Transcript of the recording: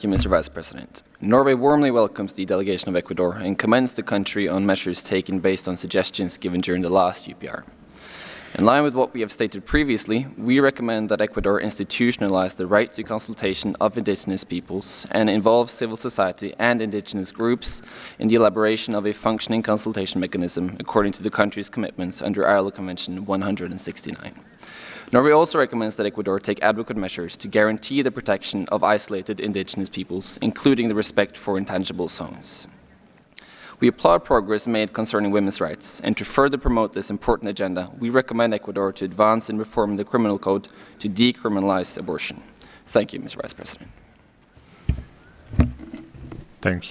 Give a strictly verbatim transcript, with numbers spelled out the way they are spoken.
you, Mister Vice President. Norway warmly welcomes the delegation of Ecuador and commends the country on measures taken based on suggestions given during the last U P R. In line with what we have stated previously, we recommend that Ecuador institutionalize the right to consultation of indigenous peoples and involve civil society and indigenous groups in the elaboration of a functioning consultation mechanism according to the country's commitments under I L O Convention one hundred sixty-nine. Norway also recommends that Ecuador take adequate measures to guarantee the protection of isolated indigenous peoples, including the respect for intangible zones. We applaud progress made concerning women's rights, and to further promote this important agenda, we recommend Ecuador to advance in reforming the criminal code to decriminalize abortion. Thank you, Mister Vice President. Thank you.